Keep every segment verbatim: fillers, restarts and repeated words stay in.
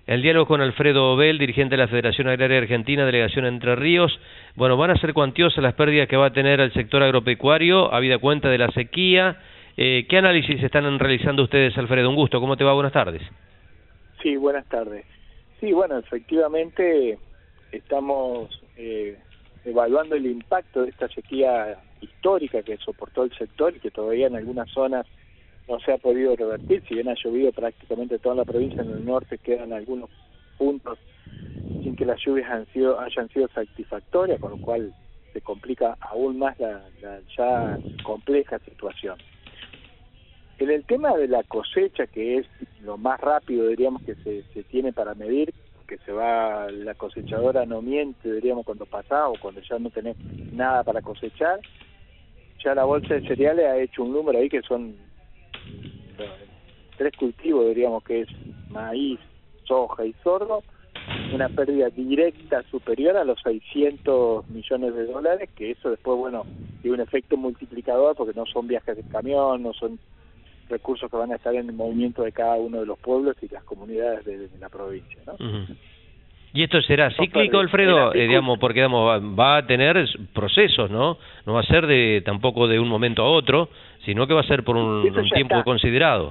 El diálogo con Alfredo Obel, dirigente de la Federación Agraria Argentina, delegación Entre Ríos. Bueno, van a ser cuantiosas las pérdidas que va a tener el sector agropecuario, habida cuenta de la sequía. Eh, ¿Qué análisis están realizando ustedes, Alfredo? Un gusto, ¿cómo te va? Buenas tardes. Sí, buenas tardes. Sí, bueno, efectivamente estamos eh, evaluando el impacto de esta sequía histórica que soportó el sector y que todavía en algunas zonas no se ha podido revertir. Si bien ha llovido prácticamente toda la provincia, en el norte quedan algunos puntos sin que las lluvias han sido, hayan sido satisfactorias, con lo cual se complica aún más la, la ya compleja situación. En el tema de la cosecha, que es lo más rápido, diríamos, que se, se tiene para medir, que se va, la cosechadora no miente, diríamos, cuando pasa o cuando ya no tenés nada para cosechar, ya la bolsa de cereales ha hecho un número ahí que son bueno, tres cultivos, diríamos, que es maíz, soja y sorgo, una pérdida directa superior a los seiscientos millones de dólares, que eso después, bueno, tiene un efecto multiplicador porque no son viajes de camión, no son recursos que van a estar en el movimiento de cada uno de los pueblos y las comunidades de, de la provincia, ¿no? Uh-huh. ¿Y esto será cíclico, Alfredo? Eh, digamos, porque digamos, va, va a tener procesos, ¿no? No va a ser de tampoco de un momento a otro, sino que va a ser por un, un tiempo está. considerado.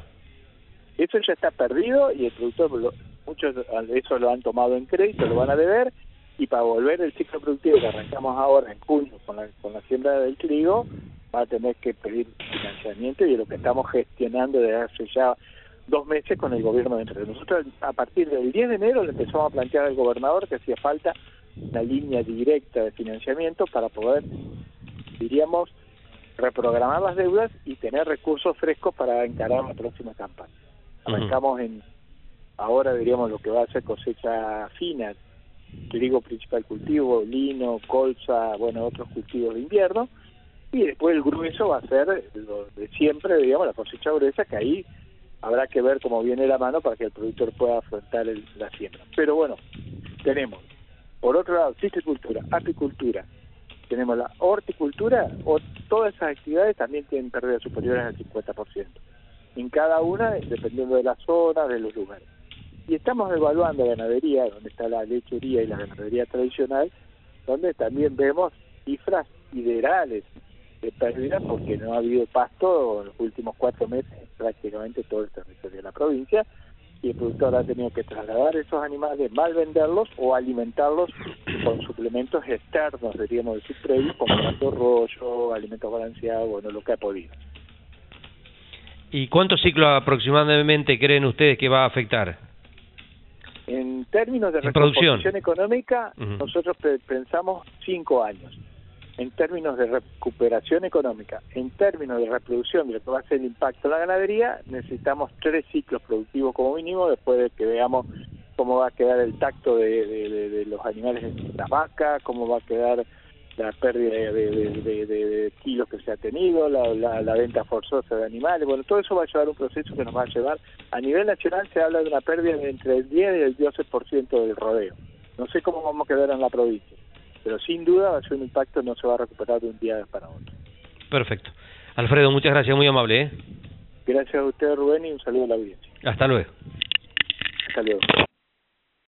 Eso ya está perdido y el productor, lo, muchos de eso lo han tomado en crédito, lo van a deber, y para volver el ciclo productivo que arrancamos ahora en junio con la, con la siembra del trigo, va a tener que pedir financiamiento, y es lo que estamos gestionando desde hace ya dos meses con el gobierno de Entre Ríos. Nosotros a partir del diez de enero le empezamos a plantear al gobernador que hacía falta una línea directa de financiamiento para poder, diríamos, reprogramar las deudas y tener recursos frescos para encarar la próxima campaña. Arrancamos en ahora, diríamos, lo que va a ser cosecha fina, trigo principal cultivo, lino, colza, bueno, otros cultivos de invierno, y después el grueso va a ser lo de siempre, digamos, la cosecha gruesa, que ahí habrá que ver cómo viene la mano para que el productor pueda afrontar el, la siembra. Pero bueno, tenemos, por otro lado, silvicultura, apicultura, tenemos la horticultura, o todas esas actividades también tienen pérdidas superiores al cincuenta por ciento. En cada una, dependiendo de la zona, de los lugares. Y estamos evaluando ganadería, donde está la lechería y la ganadería tradicional, donde también vemos cifras siderales de pérdida, porque no ha habido pasto en los últimos cuatro meses prácticamente todo el territorio de la provincia, y el productor ha tenido que trasladar esos animales, mal venderlos o alimentarlos con suplementos externos, diríamos, de sus predios, como gato rollo, alimentos balanceados, bueno, lo que ha podido. ¿Y cuántos ciclos aproximadamente creen ustedes que va a afectar? En términos de recuperación económica, uh-huh. nosotros pensamos cinco años. En términos de recuperación económica, en términos de reproducción de lo que va a ser el impacto en la ganadería, necesitamos tres ciclos productivos como mínimo, después de que veamos cómo va a quedar el tacto de, de, de, de los animales en la vaca, cómo va a quedar la pérdida de, de, de, de, de kilos que se ha tenido, la, la, la venta forzosa de animales. Bueno, todo eso va a llevar un proceso que nos va a llevar, a nivel nacional se habla de una pérdida de entre el diez y el doce por ciento del rodeo. No sé cómo vamos a quedar en la provincia, pero sin duda va a ser un impacto, no se va a recuperar de un día para otro. Perfecto. Alfredo, muchas gracias, muy amable, ¿eh? Gracias a usted, Rubén, y un saludo a la audiencia. Hasta luego. Hasta luego.